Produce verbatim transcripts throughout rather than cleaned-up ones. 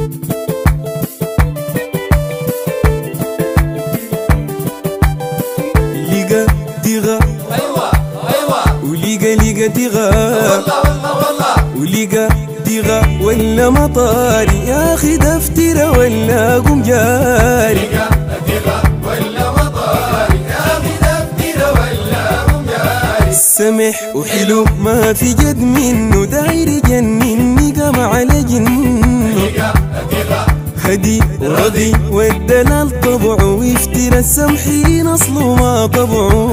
لقى تغى ايوه ايوه ولقى لقى تغى والله والله والله ولقى تغى ولا مطاري يا اخي دفترة ولا قم جاري لقى تغى ولا مطاري يا اخي دفترة ولا قم جاري سمح وحلو ما في جد منه داير يجنني قام على جنه لقى تغى هدي ورضي والدلال طبعه ويفترى السمحين اصله ما طبعه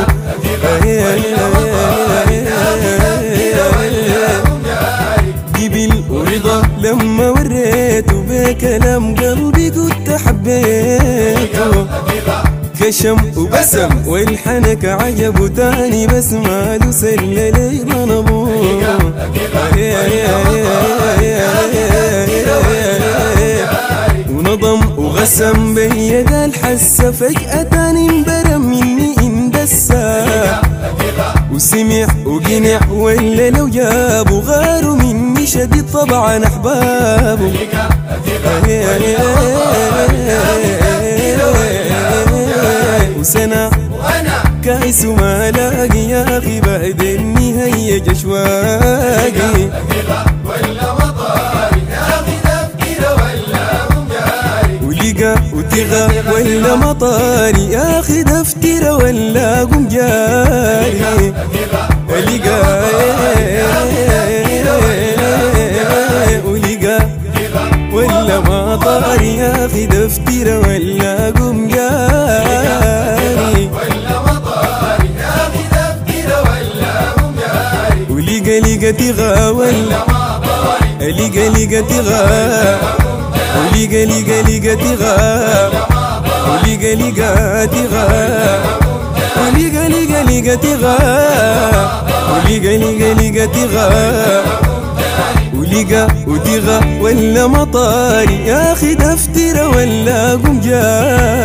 قبل ورضا لما وريته بكلام قلبي كنت حبيته كشم وبسم والحنك عجبه تاني بس ماله سل لي ضنبه ونظم وغسم بيد الحسة فجأة تاني انبرم مني اندسا وسمع وقنع ولا لو جابوا غاروا مني شديد طبعا احبابه وسنة كايس وما لاقي يا اخي بعد النهاية جشواقي ولا مطاري يا اخي دفترة ولا قم جاري ولقى وتغى ولا مطاري يا اخي دفترة ولا قم جاري ولقى ولقى ولا مطاري يا اخي دفترة ولا قم جاري ولا مطاري يا اخي دفترة ولا قم جاري ولقى لقى تغى ولا مطاري لقى لقى تغى ولقى لقى لقى تغى ولقى لقى تغى ولقى لقى لقى تغى ولقى لقى لقى تغى ولقى وتغى ولا مطاري يا اخي دفترة ولا قم جاري